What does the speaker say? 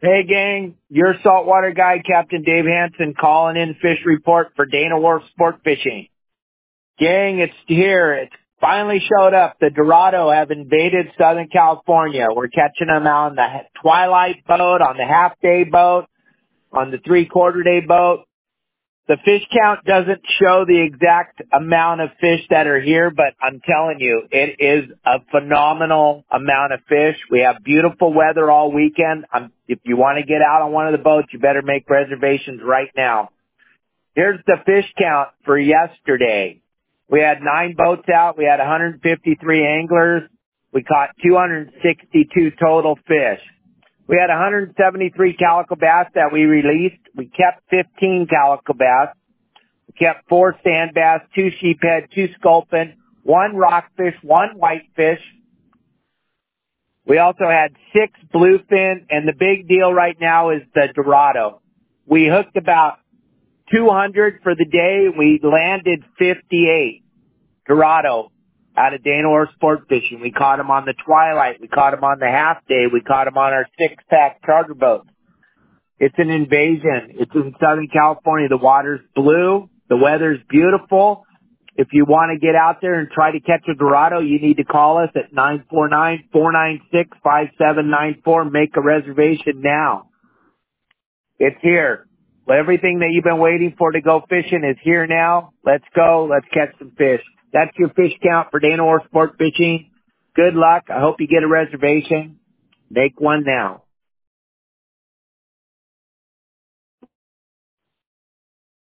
Hey, gang, your saltwater guide, Captain Dave Hansen, calling in fish report for Dana Wharf Sport Fishing. Gang, it's here. It finally showed up. The Dorado have invaded Southern California. We're catching them on the twilight boat, on the half-day boat, on the three-quarter-day boat. The fish count doesn't show the exact amount of fish that are here, but I'm telling you, it is a phenomenal amount of fish. We have beautiful weather all weekend. If you want to get out on one of the boats, you better make reservations right now. Here's the fish count for yesterday. We had 9 boats out. We had 153 anglers. We caught 262 total fish. We had 173 calico bass that we released. We kept 15 calico bass. We kept 4 sand bass, 2 sheephead, 2 sculpin, 1 rockfish, 1 whitefish. We also had 6 bluefin, and the big deal right now is the Dorado. We hooked about 200 for the day. We landed 58 Dorado out of Dana Wharf Sport Fishing. We caught them on the twilight. We caught them on the half day. We caught them on our 6-pack charter boat. It's an invasion. It's in Southern California. The water's blue. The weather's beautiful. If you want to get out there and try to catch a Dorado, you need to call us at 949-496-5794. Make a reservation now. It's here. Everything that you've been waiting for to go fishing is here now. Let's go. Let's catch some fish. That's your fish count for Dana Wharf Sport Fishing. Good luck. I hope you get a reservation. Make one now.